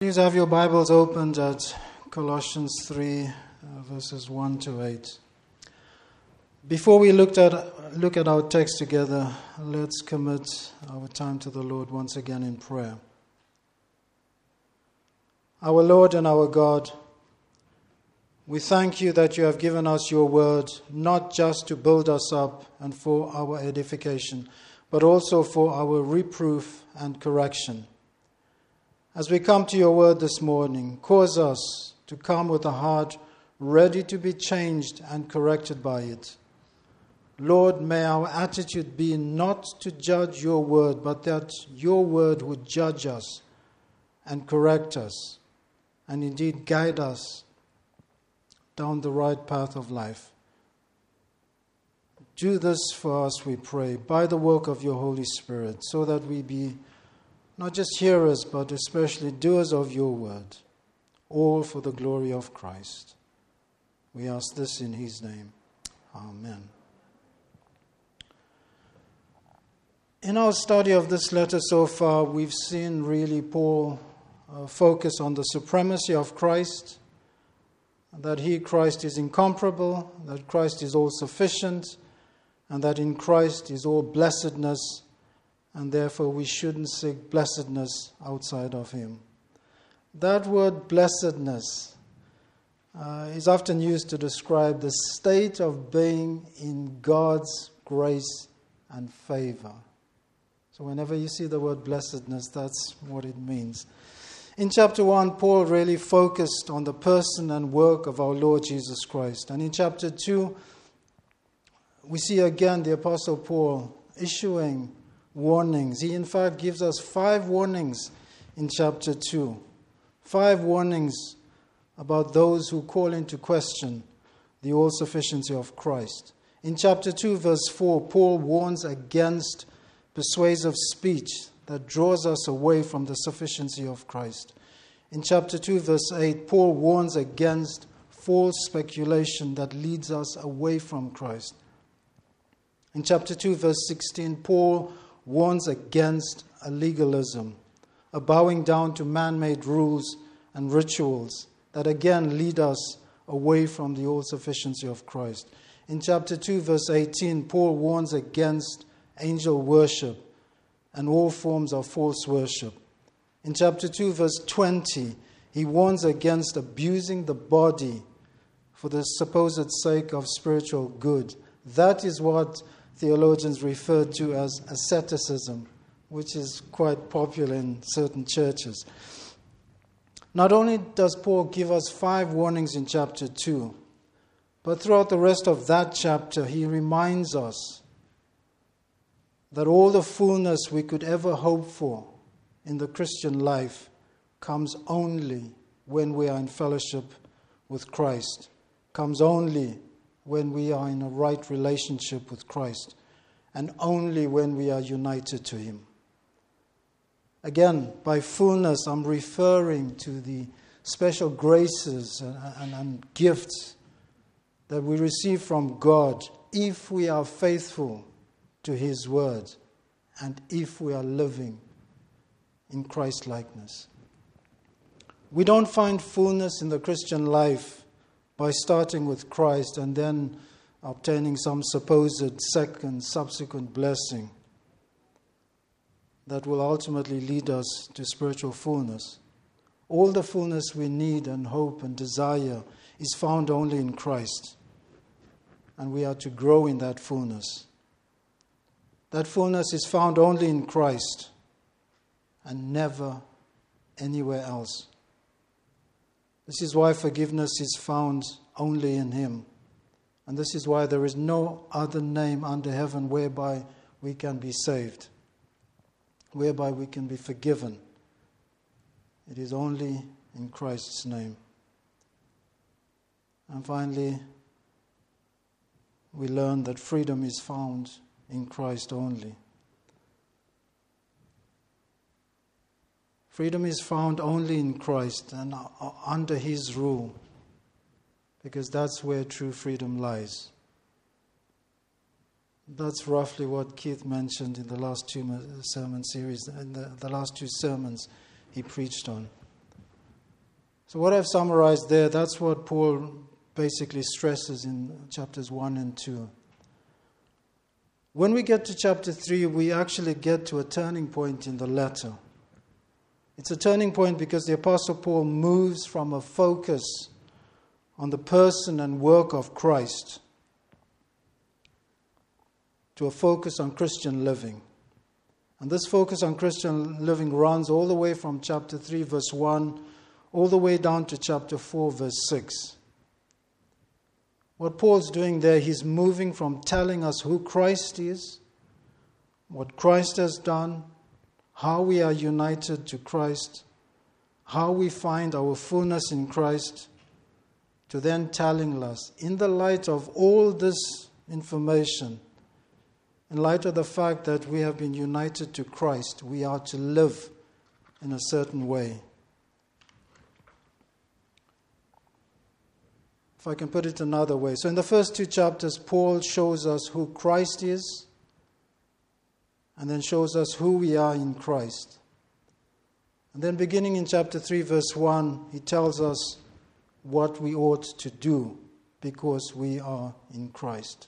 Please have your Bibles opened at Colossians 3, verses 1 to 8. Before we look at our text together, let's commit our time to the Lord once again in prayer. Our Lord and our God, we thank you that you have given us your word, not just to build us up and for our edification, but also for our reproof and correction. As we come to your word this morning, cause us to come with a heart ready to be changed and corrected by it. Lord, may our attitude be not to judge your word, but that your word would judge us and correct us, and indeed guide us down the right path of life. Do this for us, we pray, by the work of your Holy Spirit, so that we be not just hearers, but especially doers of your word, all for the glory of Christ. We ask this in his name. Amen. In our study of this letter so far, we've seen really Paul focus on the supremacy of Christ, that he, Christ, is incomparable, that Christ is all sufficient, and that in Christ is all blessedness, and therefore we shouldn't seek blessedness outside of him. That word blessedness is often used to describe the state of being in God's grace and favor. So whenever you see the word blessedness, that's what it means. In chapter 1, Paul really focused on the person and work of our Lord Jesus Christ. And in chapter 2, we see again the Apostle Paul issuing warnings. He in fact gives us 5 warnings in chapter 2. 5 warnings about those who call into question the all-sufficiency of Christ. In chapter 2, verse 4, Paul warns against persuasive speech that draws us away from the sufficiency of Christ. In chapter 2, verse 8, Paul warns against false speculation that leads us away from Christ. In chapter 2, verse 16, Paul warns against a legalism, a bowing down to man-made rules and rituals that again lead us away from the all-sufficiency of Christ. In chapter 2, verse 18, Paul warns against angel worship and all forms of false worship. In chapter 2, verse 20, he warns against abusing the body for the supposed sake of spiritual good. That is what theologians refer to as asceticism, which is quite popular in certain churches. Not only does Paul give us 5 warnings in chapter 2, but throughout the rest of that chapter, he reminds us that all the fullness we could ever hope for in the Christian life comes only when we are in fellowship with Christ, comes only when we are in a right relationship with Christ, and only when we are united to him. Again, by fullness, I'm referring to the special graces and gifts that we receive from God if we are faithful to his word and if we are living in Christ-likeness. We don't find fullness in the Christian life by starting with Christ and then obtaining some supposed subsequent blessing that will ultimately lead us to spiritual fullness. All the fullness we need and hope and desire is found only in Christ, and we are to grow in that fullness. That fullness is found only in Christ and never anywhere else. This is why forgiveness is found only in him. And this is why there is no other name under heaven whereby we can be saved, whereby we can be forgiven. It is only in Christ's name. And finally, we learn that freedom is found in Christ only. Freedom is found only in Christ and under his rule, because that's where true freedom lies. That's roughly what Keith mentioned in the last 2 sermon series, in the last 2 sermons he preached on. So what I've summarized there, that's what Paul basically stresses in chapters 1 and 2. When we get to chapter 3, we actually get to a turning point in the letter. It's a turning point because the Apostle Paul moves from a focus on the person and work of Christ to a focus on Christian living. And this focus on Christian living runs all the way from chapter 3, verse 1, all the way down to chapter 4, verse 6. What Paul's doing there, he's moving from telling us who Christ is, what Christ has done, how we are united to Christ, how we find our fullness in Christ, to then telling us, in the light of all this information, in light of the fact that we have been united to Christ, we are to live in a certain way. If I can put it another way. So in the first 2 chapters, Paul shows us who Christ is and then shows us who we are in Christ. And then beginning in chapter 3, verse 1, he tells us what we ought to do because we are in Christ.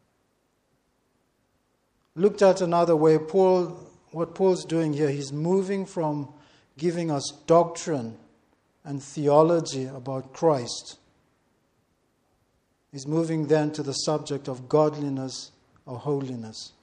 Looked at another way, what Paul's doing here, he's moving from giving us doctrine and theology about Christ. He's moving then to the subject of godliness or holiness.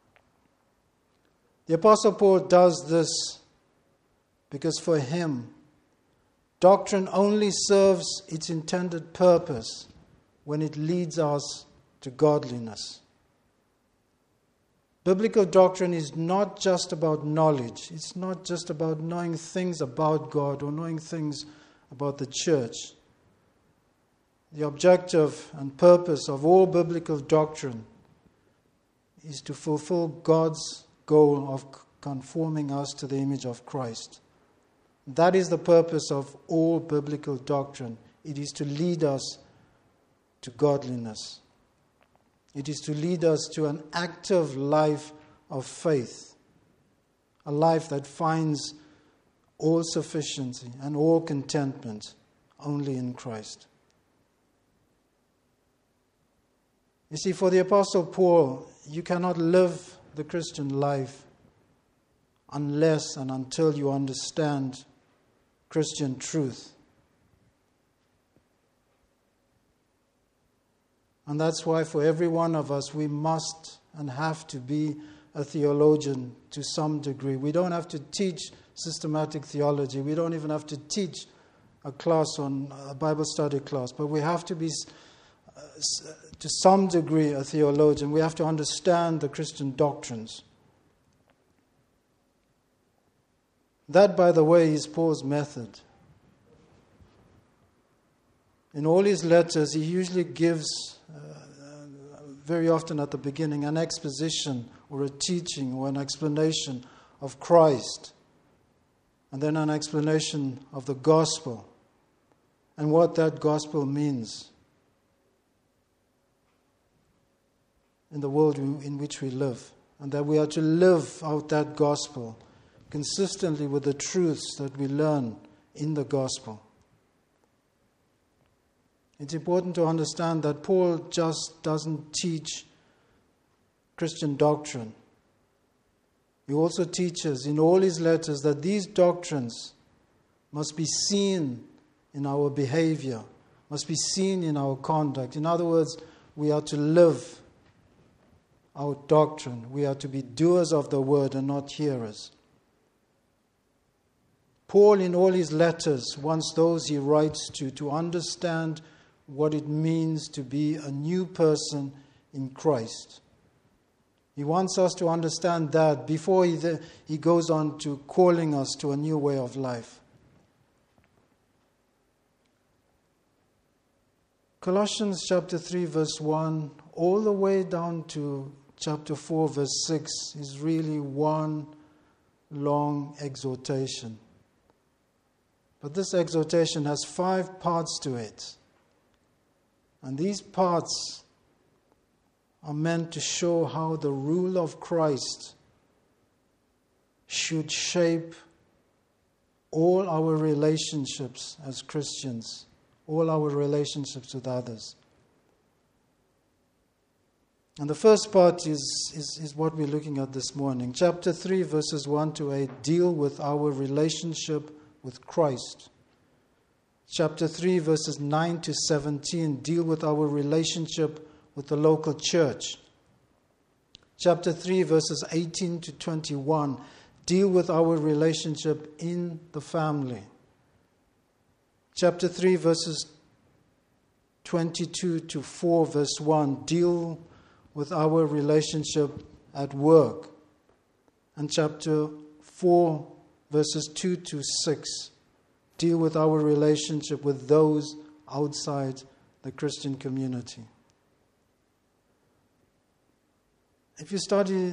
The Apostle Paul does this because for him, doctrine only serves its intended purpose when it leads us to godliness. Biblical doctrine is not just about knowledge. It's not just about knowing things about God or knowing things about the church. The objective and purpose of all biblical doctrine is to fulfill God's goal of conforming us to the image of Christ. That is the purpose of all biblical doctrine. It is to lead us to godliness. It is to lead us to an active life of faith, a life that finds all sufficiency and all contentment only in Christ. You see, for the Apostle Paul, you cannot live the Christian life unless and until you understand Christian truth. And that's why for every one of us, we must and have to be a theologian to some degree. We don't have to teach systematic theology. We don't even have to teach a class on a Bible study class. But we have to be, to some degree, a theologian. We have to understand the Christian doctrines. That, by the way, is Paul's method. In all his letters, he usually gives, very often at the beginning, an exposition or a teaching or an explanation of Christ, and then an explanation of the gospel and what that gospel means in the world in which we live, and that we are to live out that gospel consistently with the truths that we learn in the gospel. It's important to understand that Paul just doesn't teach Christian doctrine. He also teaches in all his letters that these doctrines must be seen in our behavior, must be seen in our conduct. In other words, we are to live our doctrine. We are to be doers of the word and not hearers. Paul, in all his letters, wants those he writes to understand what it means to be a new person in Christ. He wants us to understand that before he goes on to calling us to a new way of life. Colossians chapter 3 verse 1 all the way down to chapter 4 verse 6 is really one long exhortation. But this exhortation has 5 parts to it. And these parts are meant to show how the rule of Christ should shape all our relationships as Christians, all our relationships with others. And the first part is what we're looking at this morning. Chapter 3, verses 1 to 8, deal with our relationship with Christ. Chapter 3, verses 9 to 17, deal with our relationship with the local church. Chapter 3, verses 18 to 21, deal with our relationship in the family. Chapter 3, verses 22 to 4, verse 1, deal with our relationship at work. And chapter 4, verses 2 to 6, deal with our relationship with those outside the Christian community. If you study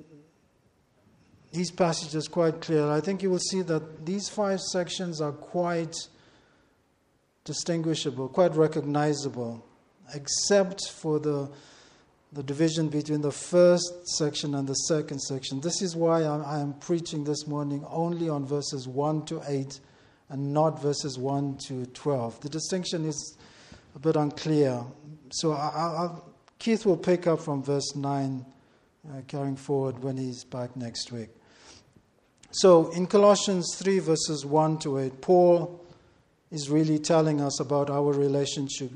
these passages quite clearly, I think you will see that these 5 sections are quite distinguishable, quite recognizable, except for the division between the first section and the second section. This is why I am preaching this morning only on verses 1 to 8 and not verses 1 to 12. The distinction is a bit unclear. So Keith will pick up from verse 9, carrying forward when he's back next week. So in Colossians 3, verses 1 to 8, Paul is really telling us about our relationship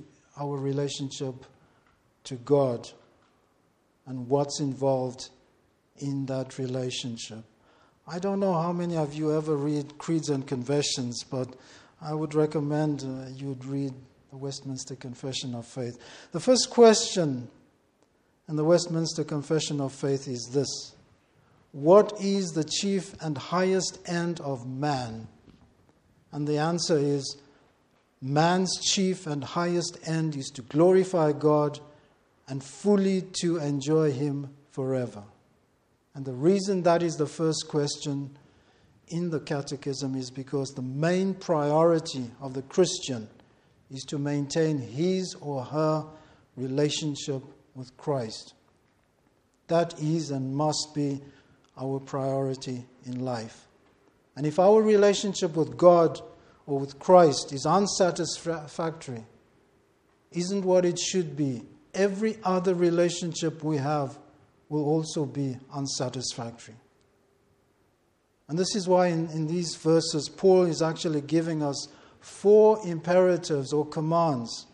to God and what's involved in that relationship. I don't know how many of you ever read Creeds and Confessions, but I would recommend you would read the Westminster Confession of Faith. The first question in the Westminster Confession of Faith is this: what is the chief and highest end of man? And the answer is, man's chief and highest end is to glorify God and fully to enjoy Him forever. And the reason that is the first question in the Catechism is because the main priority of the Christian is to maintain his or her relationship with Christ. That is and must be our priority in life. And if our relationship with God or with Christ is unsatisfactory, isn't what it should be, every other relationship we have will also be unsatisfactory. And this is why in these verses, Paul is actually giving us 4 imperatives or commands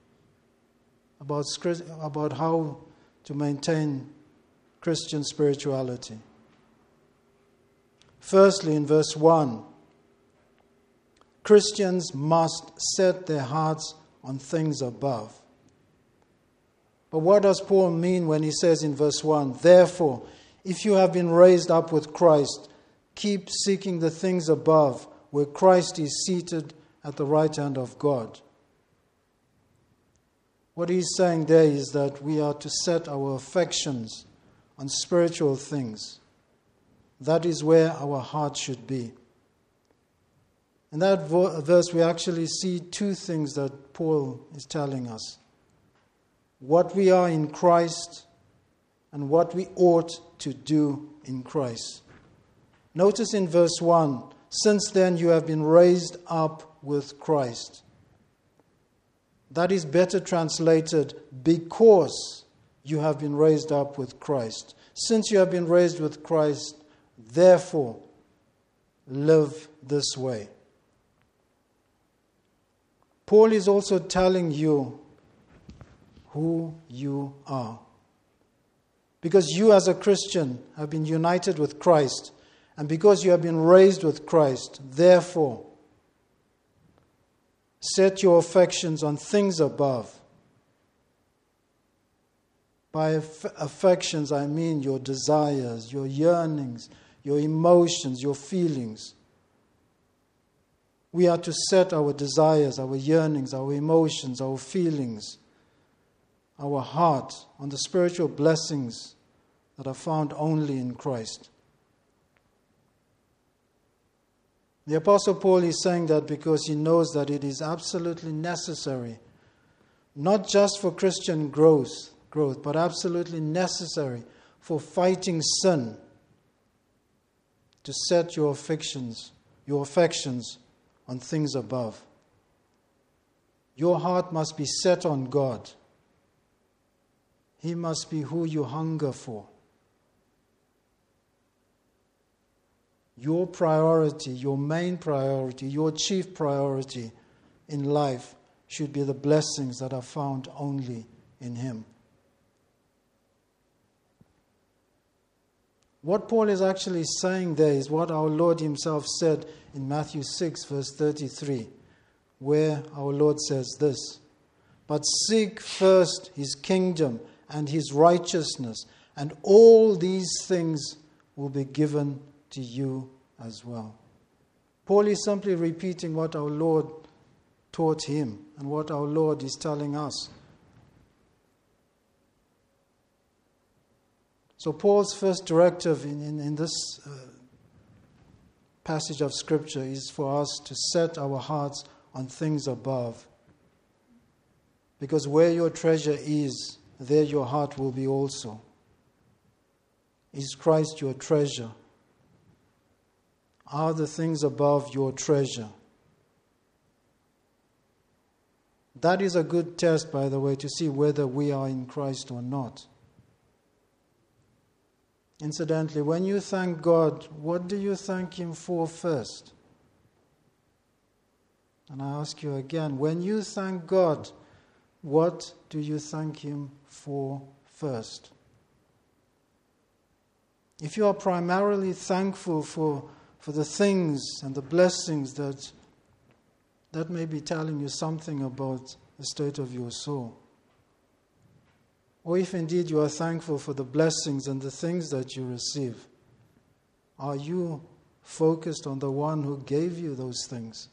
about how to maintain Christian spirituality. Firstly, in verse 1, Christians must set their hearts on things above. But what does Paul mean when he says in verse 1, therefore, if you have been raised up with Christ, keep seeking the things above, where Christ is seated at the right hand of God? What he's saying there is that we are to set our affections on spiritual things. That is where our heart should be. In that verse, we actually see 2 things that Paul is telling us: what we are in Christ and what we ought to do in Christ. Notice in verse 1, since then you have been raised up with Christ. That is better translated, because you have been raised up with Christ. Since you have been raised with Christ, therefore, live this way. Paul is also telling you who you are. Because you as a Christian have been united with Christ, and because you have been raised with Christ, therefore, set your affections on things above. By affections, I mean your desires, your yearnings, your emotions, your feelings. We are to set our desires, our yearnings, our emotions, our feelings, our heart on the spiritual blessings that are found only in Christ. The Apostle Paul is saying that because he knows that it is absolutely necessary, not just for Christian growth, but absolutely necessary for fighting sin, to set your affections your affections on things above. Your heart must be set on God. He must be who you hunger for. Your priority, your main priority, your chief priority in life should be the blessings that are found only in Him. What Paul is actually saying there is what our Lord Himself said in Matthew 6, verse 33, where our Lord says this, "But seek first His kingdom and His righteousness, and all these things will be given to you as well." Paul is simply repeating what our Lord taught him and what our Lord is telling us. So Paul's first directive in this passage of Scripture is for us to set our hearts on things above. Because where your treasure is, there your heart will be also. Is Christ your treasure? Are the things above your treasure? That is a good test, by the way, to see whether we are in Christ or not. Incidentally, when you thank God, what do you thank Him for first? And I ask you again, when you thank God, what do you thank Him for first? If you are primarily thankful for the things and the blessings that may be telling you something about the state of your soul. Or if indeed you are thankful for the blessings and the things that you receive, are you focused on the one who gave you those things?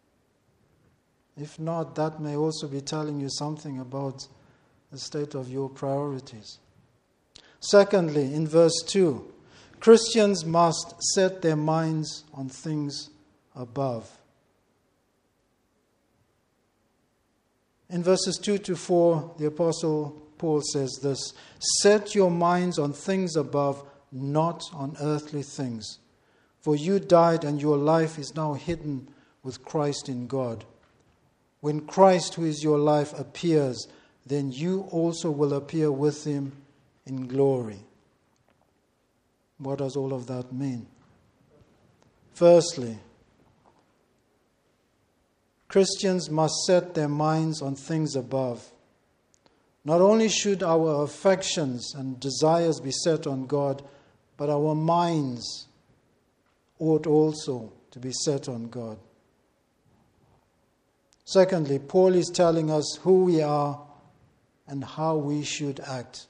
If not, that may also be telling you something about the state of your priorities. Secondly, in verse 2, Christians must set their minds on things above. In verses 2 to 4, the Apostle Paul says this, "Set your minds on things above, not on earthly things. For you died, and your life is now hidden with Christ in God. When Christ, who is your life, appears, then you also will appear with Him in glory." What does all of that mean? Firstly, Christians must set their minds on things above. Not only should our affections and desires be set on God, but our minds ought also to be set on God. Secondly, Paul is telling us who we are and how we should act.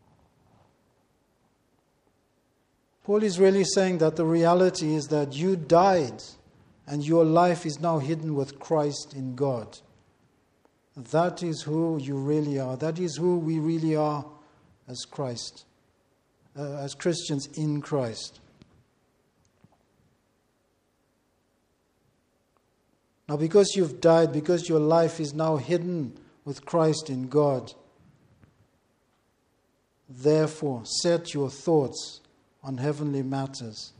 Paul is really saying that the reality is that you died and your life is now hidden with Christ in God. That is who you really are. That is who we really are as Christ, as Christians in Christ. Now, because you've died, because your life is now hidden with Christ in God, therefore set your thoughts on heavenly matters.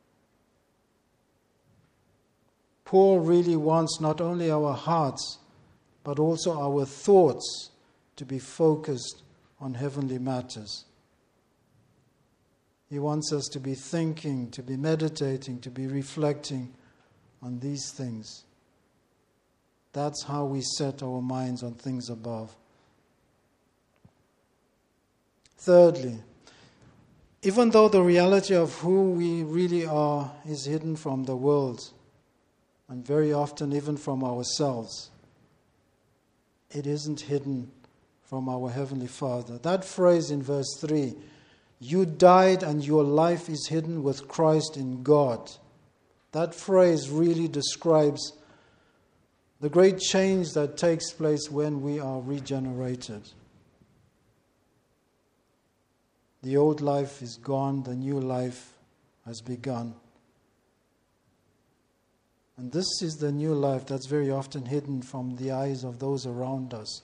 Paul really wants not only our hearts, but also our thoughts to be focused on heavenly matters. He wants us to be thinking, to be meditating, to be reflecting on these things. That's how we set our minds on things above. Thirdly, even though the reality of who we really are is hidden from the world, and very often even from ourselves, it isn't hidden from our Heavenly Father. That phrase in verse 3, "You died and your life is hidden with Christ in God," that phrase really describes the great change that takes place when we are regenerated. The old life is gone, the new life has begun. And this is the new life that's very often hidden from the eyes of those around us.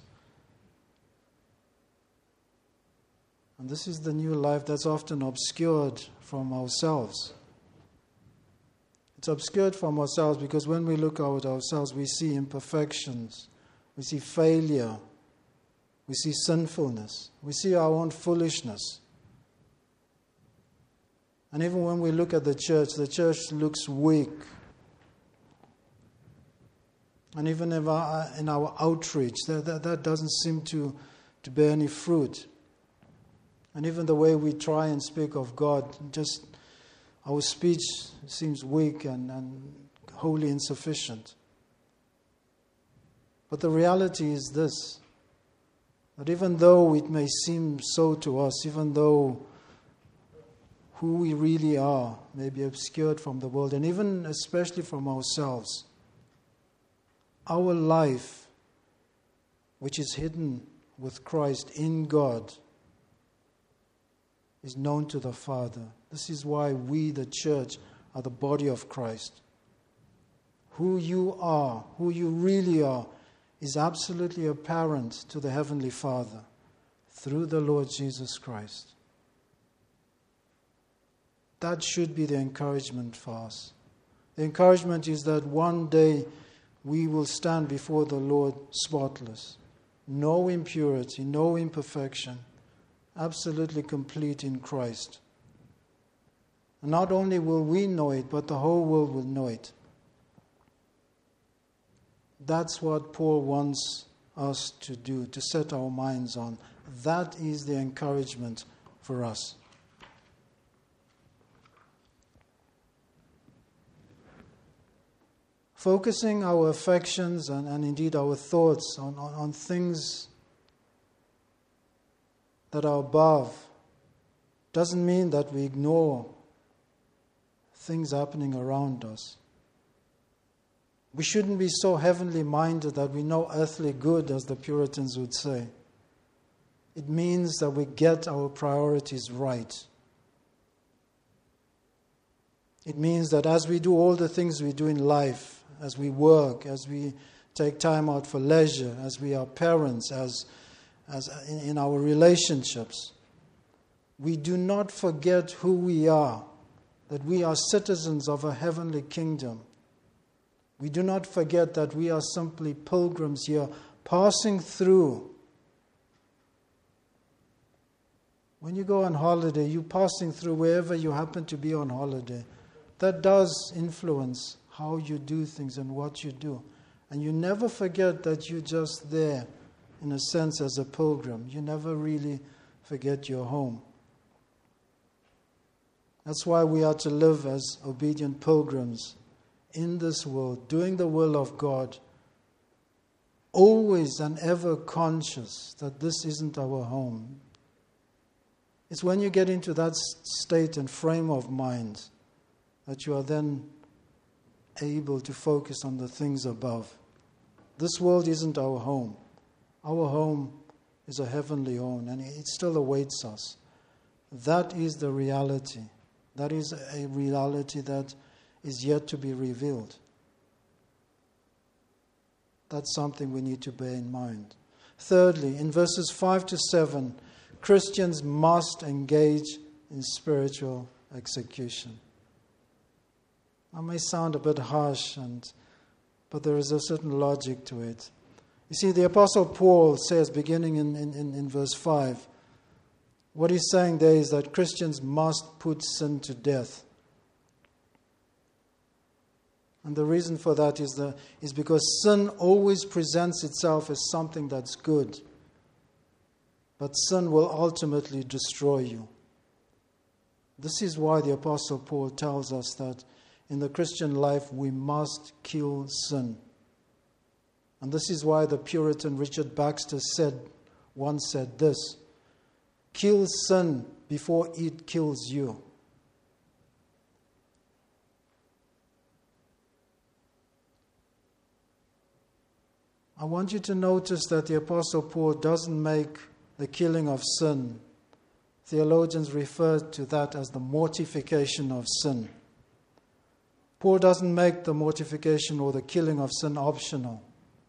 And this is the new life that's often obscured from ourselves. It's obscured from ourselves because when we look at ourselves, we see imperfections, we see failure, we see sinfulness, we see our own foolishness. And even when we look at the church looks weak. And even in our outreach, that doesn't seem to bear any fruit. And even the way we try and speak of God, just our speech seems weak and wholly insufficient. But the reality is this, that even though it may seem so to us, even though who we really are may be obscured from the world, and even especially from ourselves, our life, which is hidden with Christ in God, is known to the Father. This is why we, the church, are the body of Christ. Who you are, who you really are, is absolutely apparent to the Heavenly Father through the Lord Jesus Christ. That should be the encouragement for us. The encouragement is that one day we will stand before the Lord spotless. No impurity, no imperfection. Absolutely complete in Christ. And not only will we know it, but the whole world will know it. That's what Paul wants us to do, to set our minds on. That is the encouragement for us. Focusing our affections and indeed our thoughts on things that are above doesn't mean that we ignore things happening around us. We shouldn't be so heavenly minded that we know earthly good, as the Puritans would say. It means that we get our priorities right. It means that as we do all the things we do in life, as we work, as we take time out for leisure, as we are parents, as in our relationships, we do not forget who we are, that we are citizens of a heavenly kingdom. We do not forget that we are simply pilgrims here, passing through. When you go on holiday, you're passing through wherever you happen to be on holiday. That does influence how you do things and what you do. And you never forget that you're just there, in a sense, as a pilgrim. You never really forget your home. That's why we are to live as obedient pilgrims in this world, doing the will of God, always and ever conscious that this isn't our home. It's when you get into that state and frame of mind that you are then able to focus on the things above. This world isn't our home. Our home is a heavenly home, and it still awaits us. That is the reality. That is a reality that is yet to be revealed. That's something we need to bear in mind. Thirdly, in verses 5 to 7, Christians must engage in spiritual execution. That may sound a bit harsh, but there is a certain logic to it. You see, the Apostle Paul says, beginning in verse 5, what he's saying there is that Christians must put sin to death. And the reason for that is because sin always presents itself as something that's good. But sin will ultimately destroy you. This is why the Apostle Paul tells us that in the Christian life we must kill sin. And this is why the Puritan Richard Baxter once said this: kill sin before it kills you. I want you to notice that the Apostle Paul doesn't make the killing of sin. Theologians refer to that as the mortification of sin. Paul doesn't make the mortification or the killing of sin optional.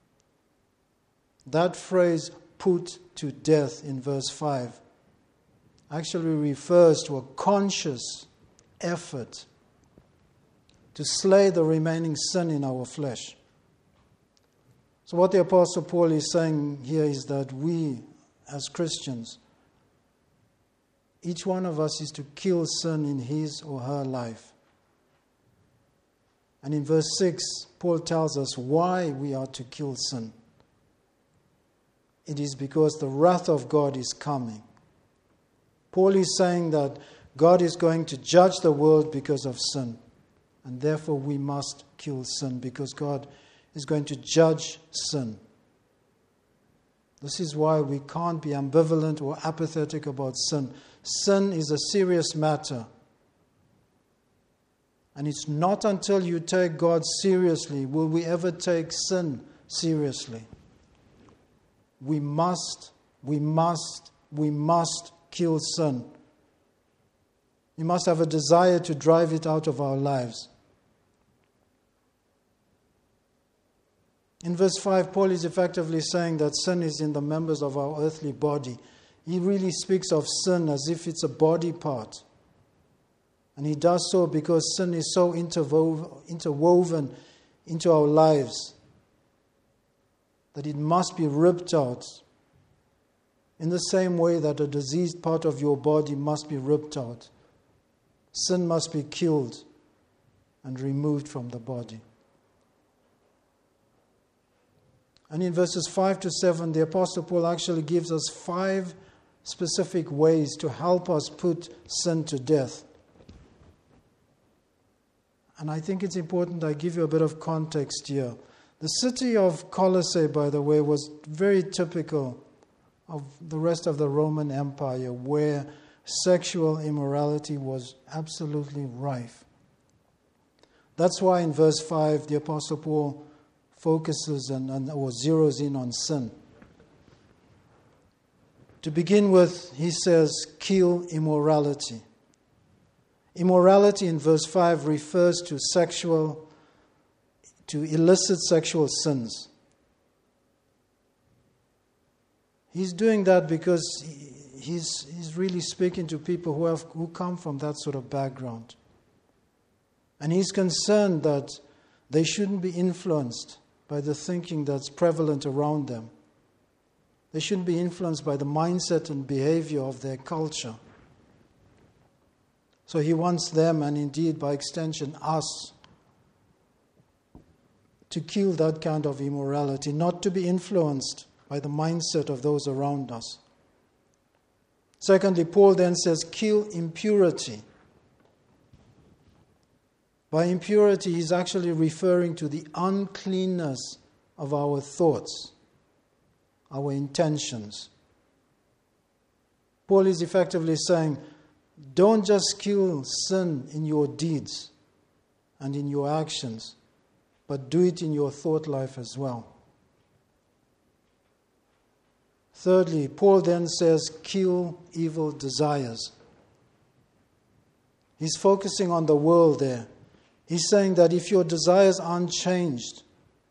That phrase, put to death, in verse 5, actually refers to a conscious effort to slay the remaining sin in our flesh. So what the Apostle Paul is saying here is that we, as Christians, each one of us is to kill sin in his or her life. And in verse 6, Paul tells us why we are to kill sin. It is because the wrath of God is coming. Paul is saying that God is going to judge the world because of sin. And therefore we must kill sin because God is going to judge sin. This is why we can't be ambivalent or apathetic about sin. Sin is a serious matter. And it's not until you take God seriously will we ever take sin seriously. We must kill sin. We must have a desire to drive it out of our lives. In verse 5, Paul is effectively saying that sin is in the members of our earthly body. He really speaks of sin as if it's a body part. And he does so because sin is so interwoven into our lives that it must be ripped out. In the same way that a diseased part of your body must be ripped out. Sin must be killed and removed from the body. And in verses 5 to 7, the Apostle Paul actually gives us 5 specific ways to help us put sin to death. And I think it's important I give you a bit of context here. The city of Colossae, by the way, was very typical of the rest of the Roman Empire, where sexual immorality was absolutely rife. That's why in verse 5, the Apostle Paul focuses or zeroes in on sin. To begin with, he says, kill immorality. Immorality in verse 5 refers to illicit sexual sins. He's doing that because he's really speaking to people who come from that sort of background. And he's concerned that they shouldn't be influenced by the thinking that's prevalent around them. They shouldn't be influenced by the mindset and behavior of their culture. So he wants them, and indeed by extension us, to kill that kind of immorality, not to be influenced by the mindset of those around us. Secondly, Paul then says, kill impurity. By impurity, he's actually referring to the uncleanness of our thoughts, our intentions. Paul is effectively saying, don't just kill sin in your deeds and in your actions, but do it in your thought life as well. Thirdly, Paul then says, kill evil desires. He's focusing on the world there. He's saying that if your desires aren't changed,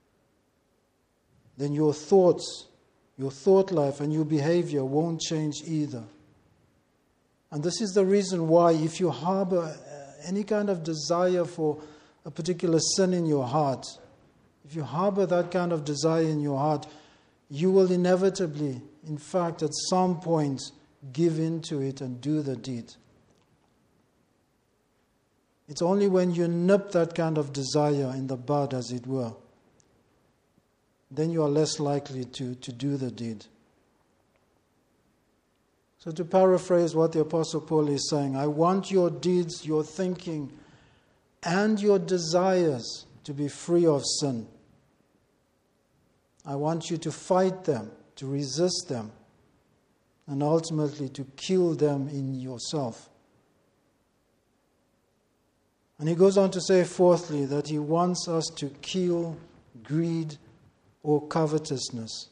then your thoughts, your thought life and your behavior won't change either. And this is the reason why if you harbor any kind of desire for a particular sin in your heart, if you harbor that kind of desire in your heart, you will inevitably, in fact, at some point, give in to it and do the deed. It's only when you nip that kind of desire in the bud, as it were, then you are less likely to do the deed. So to paraphrase what the Apostle Paul is saying, I want your deeds, your thinking, and your desires to be free of sin. I want you to fight them, to resist them, and ultimately to kill them in yourself. And he goes on to say, fourthly, that he wants us to kill greed or covetousness.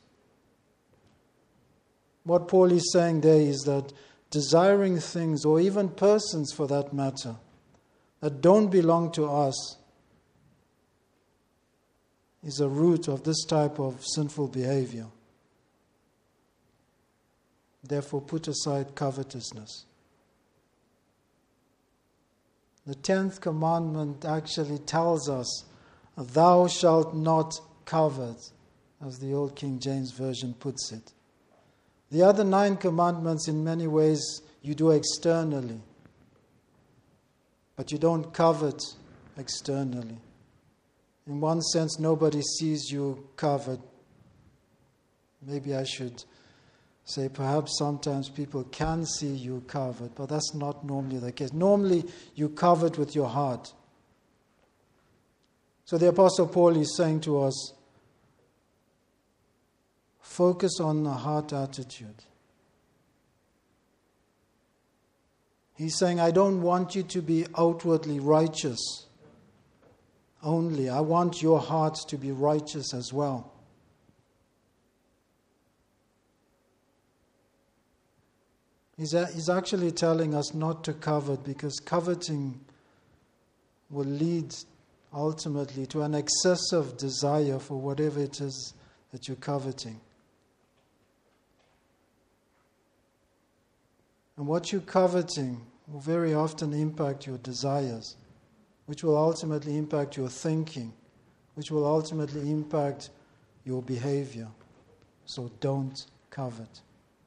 What Paul is saying there is that desiring things, or even persons for that matter, that don't belong to us, is a root of this type of sinful behavior. Therefore, put aside covetousness. The 10th commandment actually tells us, "Thou shalt not covet," as the Old King James Version puts it. The other 9 commandments, in many ways, you do externally, but you don't covet externally. In one sense, nobody sees you covet. Maybe I should say perhaps sometimes people can see you covet, but that's not normally the case. Normally, you covet with your heart. So the Apostle Paul is saying to us, focus on the heart attitude. He's saying, I don't want you to be outwardly righteous only. I want your heart to be righteous as well. He's actually telling us not to covet, because coveting will lead ultimately to an excessive desire for whatever it is that you're coveting. And what you're coveting will very often impact your desires, which will ultimately impact your thinking, which will ultimately impact your behavior. So don't covet.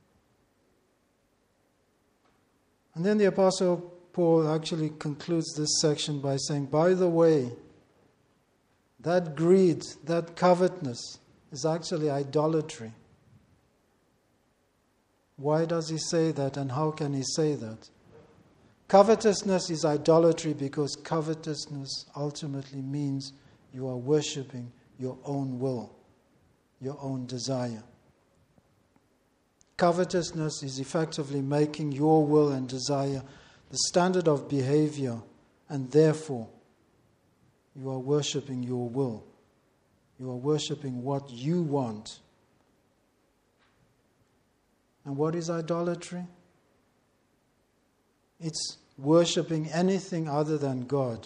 And then the Apostle Paul actually concludes this section by saying, by the way, that greed, that covetousness is actually idolatry. Why does he say that, and how can he say that? Covetousness is idolatry because covetousness ultimately means you are worshipping your own will, your own desire. Covetousness is effectively making your will and desire the standard of behavior, and therefore you are worshipping your will. You are worshipping what you want. And what is idolatry? It's worshipping anything other than God.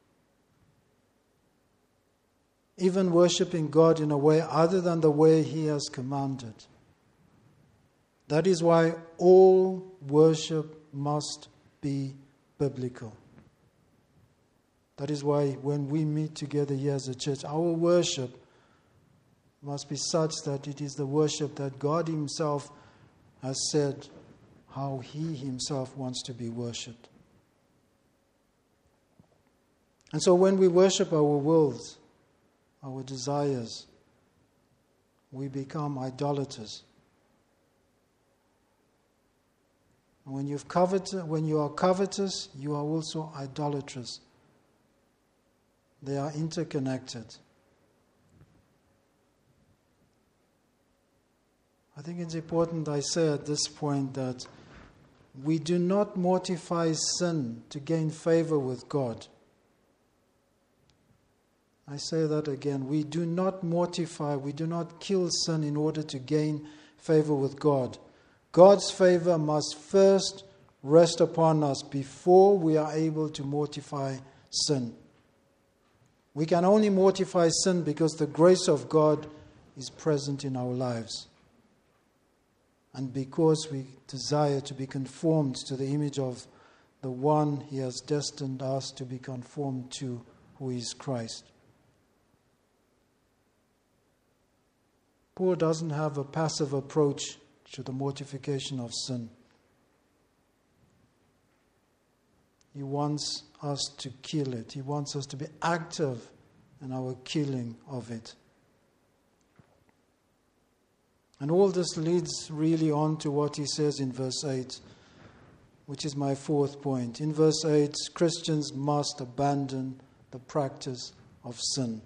Even worshipping God in a way other than the way He has commanded. That is why all worship must be biblical. That is why when we meet together here as a church, our worship must be such that it is the worship that God Himself has said how He Himself wants to be worshipped. And so when we worship our wills, our desires, we become idolaters. And when you are covetous, you are also idolatrous. They are interconnected. I think it's important I say at this point that we do not mortify sin to gain favor with God. I say that again. We do not mortify, we do not kill sin in order to gain favor with God. God's favor must first rest upon us before we are able to mortify sin. We can only mortify sin because the grace of God is present in our lives. And because we desire to be conformed to the image of the one He has destined us to be conformed to, who is Christ. Paul doesn't have a passive approach to the mortification of sin. He wants us to kill it. He wants us to be active in our killing of it. And all this leads really on to what he says in verse 8, which is my fourth point. In verse 8, Christians must abandon the practice of sin.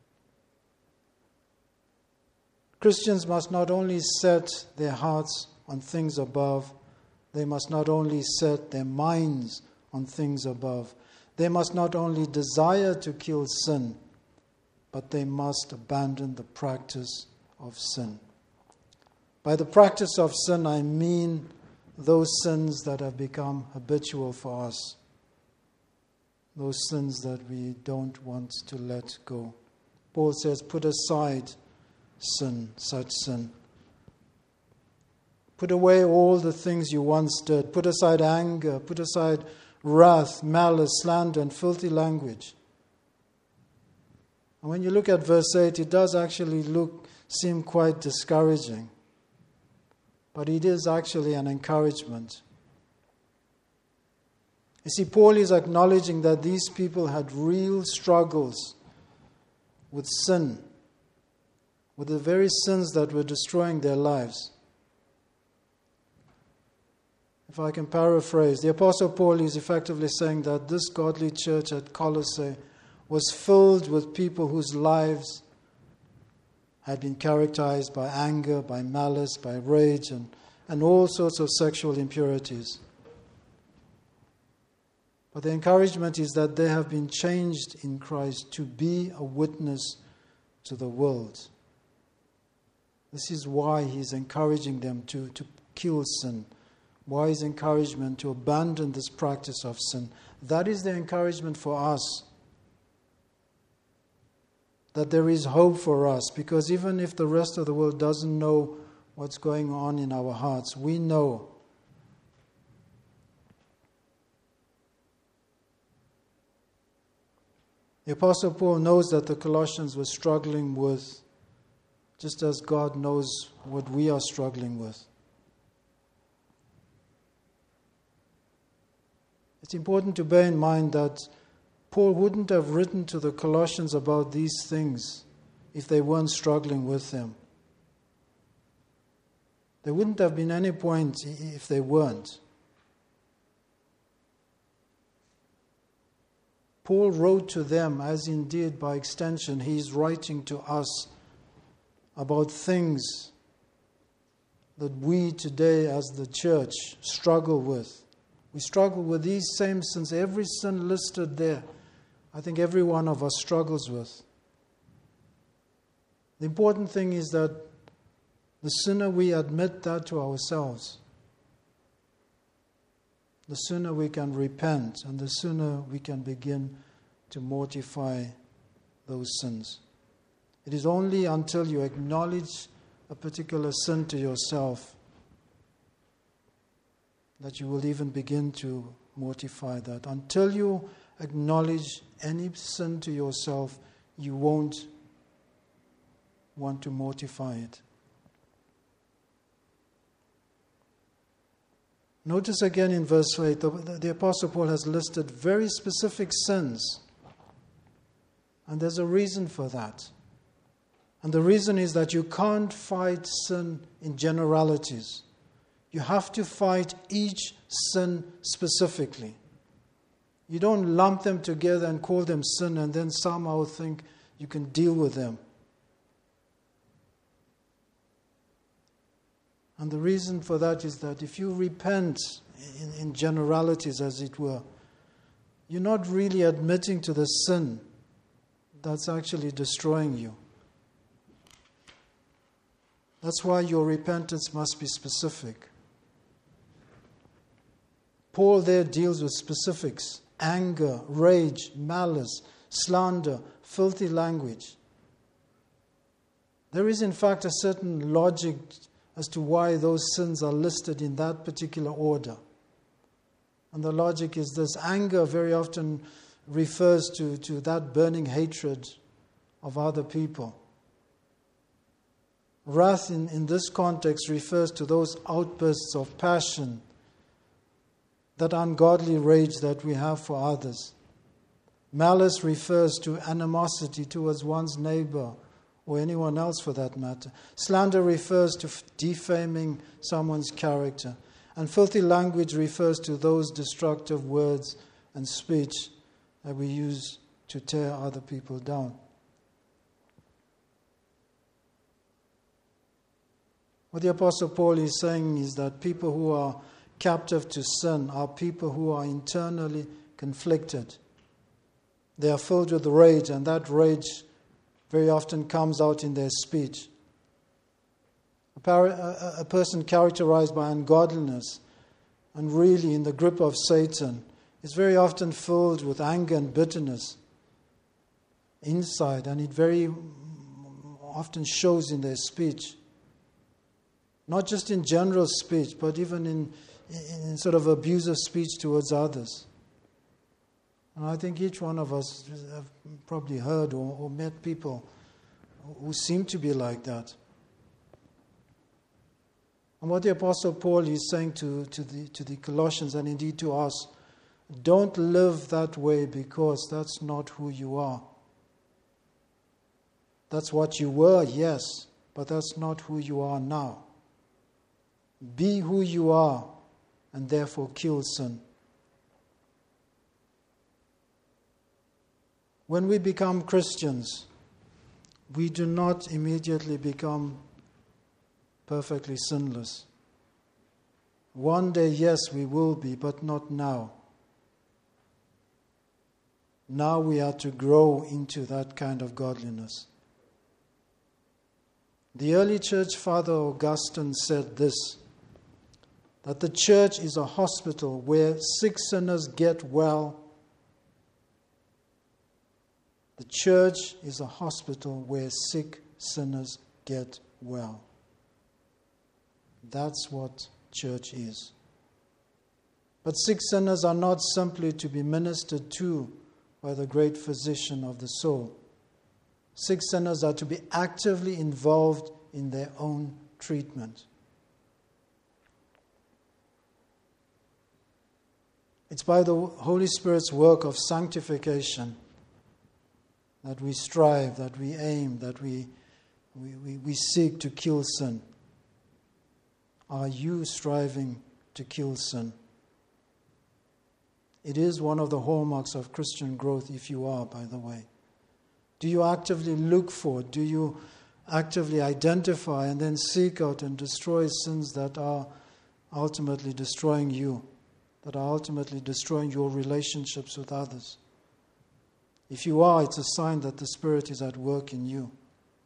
Christians must not only set their hearts on things above, they must not only set their minds on things above. They must not only desire to kill sin, but they must abandon the practice of sin. By the practice of sin, I mean those sins that have become habitual for us. Those sins that we don't want to let go. Paul says, put aside sin, such sin. Put away all the things you once did. Put aside anger. Put aside wrath, malice, slander, and filthy language. And when you look at verse 8, it does actually seem quite discouraging. But it is actually an encouragement. You see, Paul is acknowledging that these people had real struggles with sin, with the very sins that were destroying their lives. If I can paraphrase, the Apostle Paul is effectively saying that this godly church at Colossae was filled with people whose lives had been characterized by anger, by malice, by rage, and all sorts of sexual impurities. But the encouragement is that they have been changed in Christ to be a witness to the world. This is why he's encouraging them to kill sin. Why his encouragement to abandon this practice of sin. That is the encouragement for us. That there is hope for us, because even if the rest of the world doesn't know what's going on in our hearts, we know. The Apostle Paul knows that the Colossians were struggling with, just as God knows what we are struggling with. It's important to bear in mind that Paul wouldn't have written to the Colossians about these things if they weren't struggling with them. There wouldn't have been any point if they weren't. Paul wrote to them, as indeed by extension he is writing to us, about things that we today as the church struggle with. We struggle with these same sins. Every sin listed there, I think every one of us struggles with. The important thing is that the sooner we admit that to ourselves, the sooner we can repent and the sooner we can begin to mortify those sins. It is only until you acknowledge a particular sin to yourself that you will even begin to mortify that. Until you acknowledge any sin to yourself, you won't want to mortify it. Notice again in verse 8, the Apostle Paul has listed very specific sins. And there's a reason for that. And the reason is that you can't fight sin in generalities. You have to fight each sin specifically. You don't lump them together and call them sin and then somehow think you can deal with them. And the reason for that is that if you repent in generalities, as it were, you're not really admitting to the sin that's actually destroying you. That's why your repentance must be specific. Paul there deals with specifics: anger, rage, malice, slander, filthy language. There is in fact a certain logic as to why those sins are listed in that particular order. And the logic is this: anger very often refers to that burning hatred of other people. Wrath in this context refers to those outbursts of passion, that ungodly rage that we have for others. Malice refers to animosity towards one's neighbor or anyone else for that matter. Slander refers to defaming someone's character. And filthy language refers to those destructive words and speech that we use to tear other people down. What the Apostle Paul is saying is that people who are captive to sin are people who are internally conflicted. They are filled with rage, and that rage very often comes out in their speech. A person characterized by ungodliness and really in the grip of Satan is very often filled with anger and bitterness inside, and it very often shows in their speech. Not just in general speech, but even in sort of abusive speech towards others. And I think each one of us have probably heard or met people who seem to be like that. And what the Apostle Paul is saying to the Colossians, and indeed to us, don't live that way, because that's not who you are. That's what you were, yes, but that's not who you are now. Be who you are, and therefore kill sin. When we become Christians, we do not immediately become perfectly sinless. One day, yes, we will be, but not now. Now we are to grow into that kind of godliness. The early church father Augustine said this, that the church is a hospital where sick sinners get well. The church is a hospital where sick sinners get well. That's what church is. But sick sinners are not simply to be ministered to by the great physician of the soul. Sick sinners are to be actively involved in their own treatment. It's by the Holy Spirit's work of sanctification that we strive, that we aim, that we seek to kill sin. Are you striving to kill sin? It is one of the hallmarks of Christian growth, if you are, by the way. Do you actively look for, do you actively identify and then seek out and destroy sins that are ultimately destroying you, that are ultimately destroying your relationships with others? If you are, it's a sign that the Spirit is at work in you.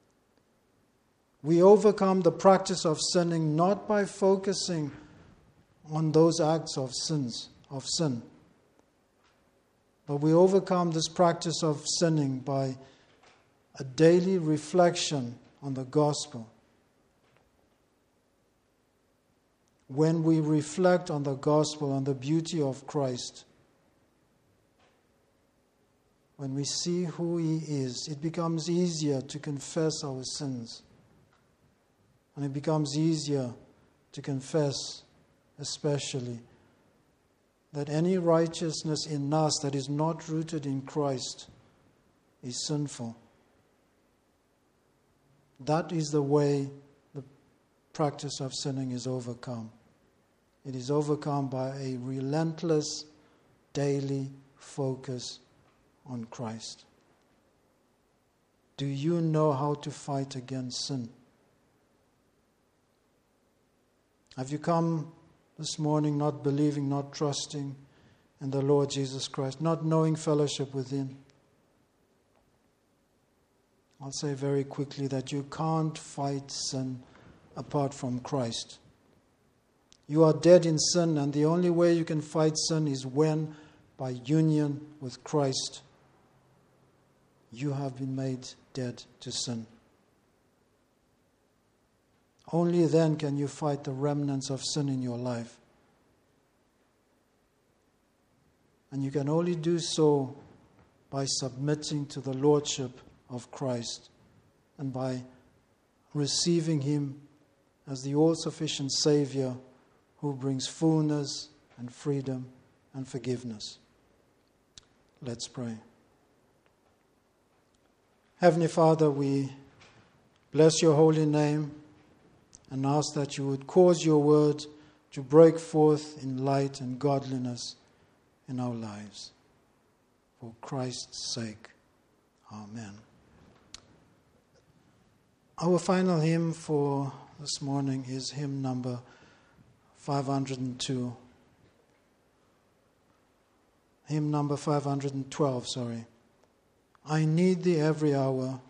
We overcome the practice of sinning not by focusing on those acts of sin, but we overcome this practice of sinning by a daily reflection on the gospel. When we reflect on the gospel, on the beauty of Christ, when we see who He is, it becomes easier to confess our sins. And it becomes easier to confess, especially, that any righteousness in us that is not rooted in Christ is sinful. That is the way the practice of sinning is overcome. It is overcome by a relentless, daily focus on Christ. Do you know how to fight against sin? Have you come this morning not believing, not trusting in the Lord Jesus Christ, not knowing fellowship with Him? I'll say very quickly that you can't fight sin apart from Christ. You are dead in sin, and the only way you can fight sin is when, by union with Christ, you have been made dead to sin. Only then can you fight the remnants of sin in your life. And you can only do so by submitting to the Lordship of Christ and by receiving Him as the all-sufficient Savior who brings fullness and freedom and forgiveness. Let's pray. Heavenly Father, we bless your holy name and ask that you would cause your word to break forth in light and godliness in our lives. For Christ's sake. Amen. Our final hymn for this morning is hymn number 502. Hymn number 512, I need thee every hour,